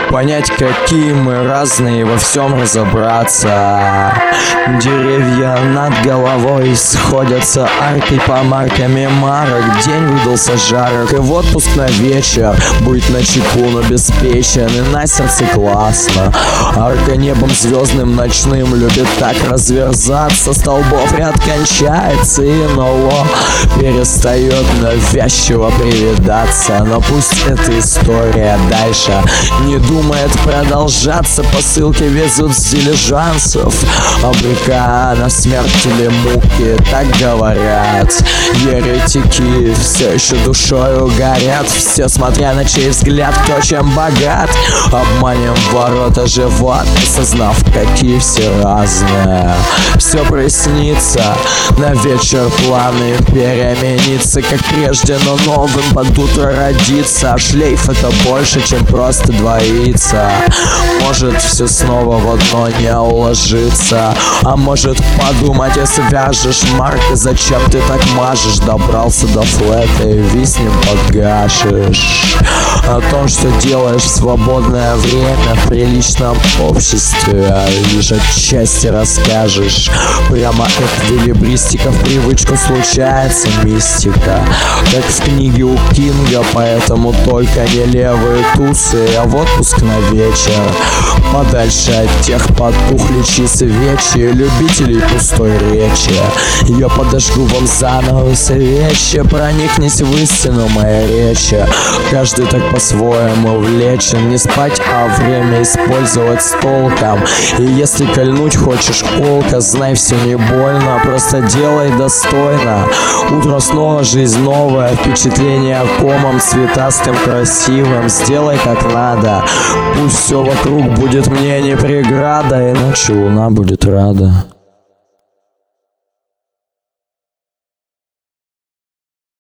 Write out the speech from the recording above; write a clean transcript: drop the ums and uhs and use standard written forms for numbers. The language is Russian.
понять, какие мы разные, во всем разобраться. Деревья над головой сходятся аркой по марками марок. День выдался жарок, и в отпуск на вечер. Быть начеку, но беспечен, и на сердце классно. Арка небом звездным ночным любит так разверзаться. Столбов ряд кончается, и НЛО перестает навязчиво привидаться. Но пусть эта история дальше не думает продолжаться. Посылки везут с дилижансов, обрекая на смерть или муки. Так говорят еретики, все еще душою горят. Все, смотря на чей взгляд, кто чем богат. Обманем ворота живот, осознав, какие все разные. Все прояснится, на вечер планы переменится, как прежде, но новым под утро родится. А шлейф это больше, чем просто двоится. Может все снова в одно не уложится. А может подумать, если вяжешь марка, зачем ты так мажешь? Добрался до флета и виснем подгашешь. О том, что делаешь в свободное время в приличном обществе, лишь отчасти расскажешь. Прямо эквилибристика в привычку случается мистика, как в книге у Кинга. Поэтому только не левые тусы, а в отпуск на вечер. Подальше от тех потухличьи свечи, любителей пустой речи. Я подожгу вам заново свечи, проникнись в истину моей речи. Каждый так по-своему влечен, не спать, а время использовать с толком. И если кольнуть хочешь колко, знай, все не больно, просто делай достойно. Утро снова, жизнь новая, впечатление комом цветастым, красивым. Сделай как надо, пусть все вокруг будет мне не преграда, иначе луна будет рада.